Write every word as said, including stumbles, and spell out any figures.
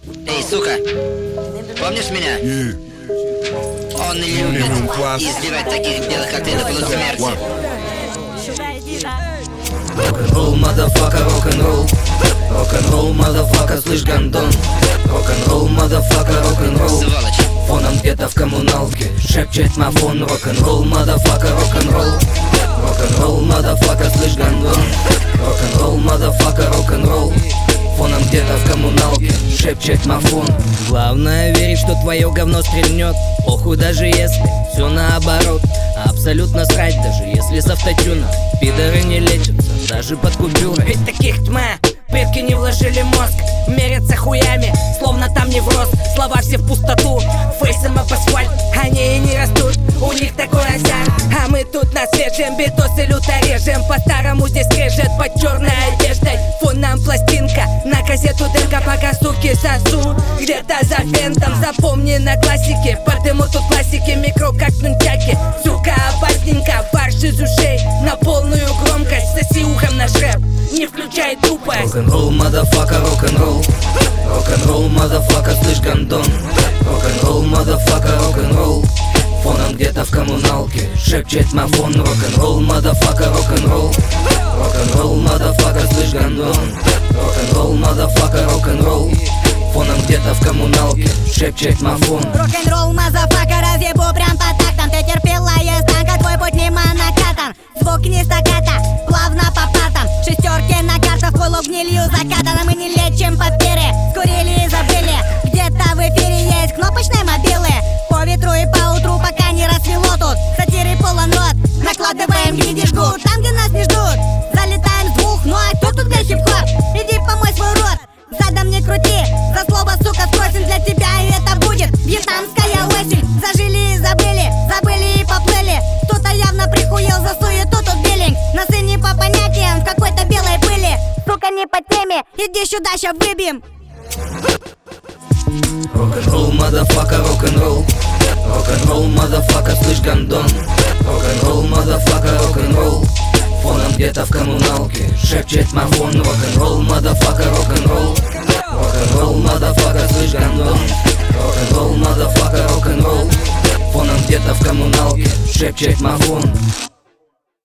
Эй, сука, помнишь меня? Он любит избивать таких белых, как ты, до полусмерти. Рок-н-ролл, мазафака, рок-н-ролл. Рок-н-ролл, мазафака, слышь, гандон. Рок-н-ролл, мазафака, рок-н-ролл. Сволочь. Фоном где-то в коммуналке шепчет мафон. Рок-н-ролл, мазафака, рок-н-ролл. Рок-н-ролл, мазафака, слышь, гандон. Рок-н-ролл, мазафака, рок-н-ролл. Фоном где-то в коммуналке шепчет мафон. Главное верить, что твое говно стрельнет. Похуй, даже если все наоборот. Абсолютно срать, даже если с автотюна. Пидоры не лечатся, даже под купюрой. Ведь таких тьма, предки не вложили мозг. Мерятся хуями, словно там не в рост. Слова все в пустоту, фейсом об асфальт. Они и не растут, у них такой азарт. А мы тут на свежем битосы люто режем. По-старому здесь режет под черной одеждой. Фоном пластинка, на кассету дырка, пока суки сосу. Где-то за фентом, запомни на классике. Потому тут классики, микро как нунчаки. Сука, опасненько, фарш из ушей на полную громкость, соси ухом наш рэп, не включай тупость. Рок-н-ролл, мазафака, рок-н-ролл. Рок-н-ролл, мазафака, слышь, гандон. Рок-н-ролл, мазафака, рок-н-ролл. Фоном где-то в коммуналке шепчет мафон. Рок-н-ролл, мазафака, рок-н-ролл. Рок-н-ролл, мазафака, слышь, гандон. Рок-н-ролл, мазафака, рок-н-ролл. Фоном где-то в коммуналке шепчет мафон. Рок-н-ролл, мазафака, разъебу прям по тактам. Ты терпела, есть танка, твой путь не монокатом. Звук не стаката, плавно по патам. Шестерки на картах, твой лоб гнилью закатан. Мы не лечим по пере, скурили и забыли. Где-то в эфире есть кнопочные мобилы. По ветру и по утру, пока не рассвело тут. Сатиры полон рот, накладываем гниди жгут. Там, где нас не ждут, залетаем с двух. Ну а кто тут для хип-хоп? Иди помой свой рот, задом не крути. За слово, сука, спросим для тебя, и это будет вьетнамская осень. Зажили и забыли, забыли и поплыли. Кто-то явно прихуел за суету, тут белень. Носы не по понятиям, в какой-то белой пыли. Сука, не по теме, иди сюда, ща выбьем. Рок-н-ролл, мазафака, рок-н-ролл. Рок-н-ролл, мазафака, слышь, гандон. Рок-н-ролл, мазафака, рок-н-ролл. Фоном где-то в коммуналке шепчет мафон. Рок-н-ролл, мазафака, рок-н-ролл. Рок-н-ролл, мазафака, слышь, гандон. Рок-н-ролл, мазафака, рок-н-ролл. Фоном где-то в коммуналке шепчет мафон.